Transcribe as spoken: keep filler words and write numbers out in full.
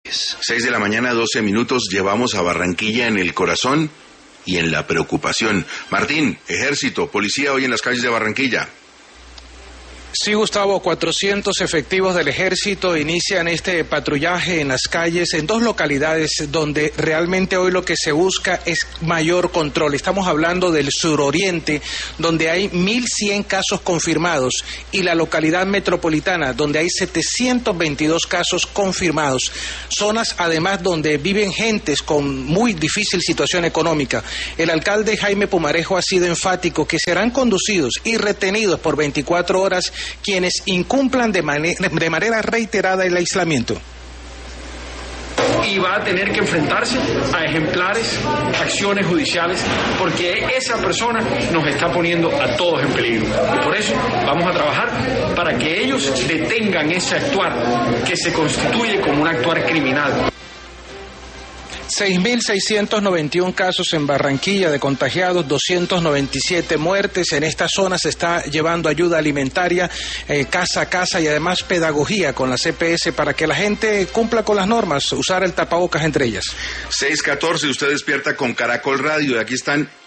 Seis de la mañana, doce minutos, llevamos a Barranquilla en el corazón y en la preocupación. Martín, ejército, policía hoy en las calles de Barranquilla. Sí, Gustavo, cuatrocientos efectivos del ejército inician este patrullaje en las calles en dos localidades donde realmente hoy lo que se busca es mayor control. Estamos hablando del suroriente, donde hay mil cien casos confirmados, y la localidad metropolitana, donde hay setecientos veintidós casos confirmados. Zonas, además, donde viven gentes con muy difícil situación económica. El alcalde Jaime Pumarejo ha sido enfático que serán conducidos y retenidos por veinticuatro horas quienes incumplan de, man- de manera reiterada el aislamiento. Y va a tener que enfrentarse a ejemplares acciones judiciales, porque esa persona nos está poniendo a todos en peligro. Y por eso vamos a trabajar para que ellos detengan ese actuar que se constituye como un actuar criminal. seis mil seiscientos noventa y uno casos en Barranquilla de contagiados, doscientas noventa y siete muertes. En esta zona se está llevando ayuda alimentaria eh, casa a casa y además pedagogía con la C P S para que la gente cumpla con las normas, usar el tapabocas entre ellas. seis catorce, usted despierta con Caracol Radio y aquí están